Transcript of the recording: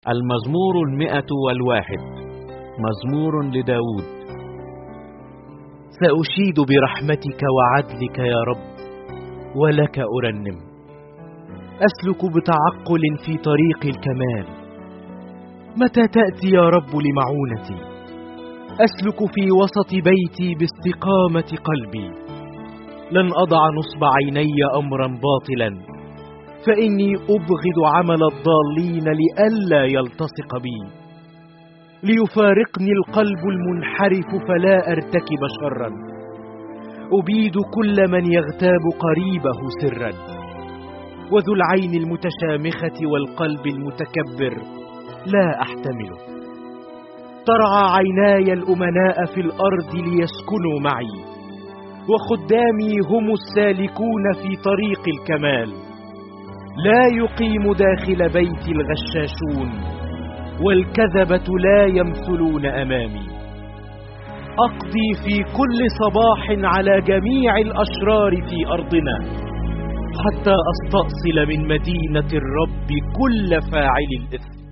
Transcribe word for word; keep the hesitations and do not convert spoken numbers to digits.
المزمور المئة والواحد، مزمور لداود. سأشيد برحمتك وعدلك يا رب، ولك أرنم. أسلك بتعقل في طريق الكمال. متى تأتي يا رب لمعونتي؟ أسلك في وسط بيتي باستقامة قلبي. لن أضع نصب عيني أمرا باطلا، فإني أبغض عمل الضالين لئلا يلتصق بي. ليفارقني القلب المنحرف فلا أرتكب شرا. أبيد كل من يغتاب قريبه سرا. وذو العين المتشامخة والقلب المتكبر لا أحتمله. ترعى عيناي الأمناء في الأرض ليسكنوا معي، وخدامي هم السالكون في طريق الكمال. لا يقيم داخل بيتي الغشاشون، والكذبة لا يمثلون أمامي. أقضي في كل صباح على جميع الأشرار في أرضنا، حتى أستأصل من مدينة الرب كل فاعل الإثم.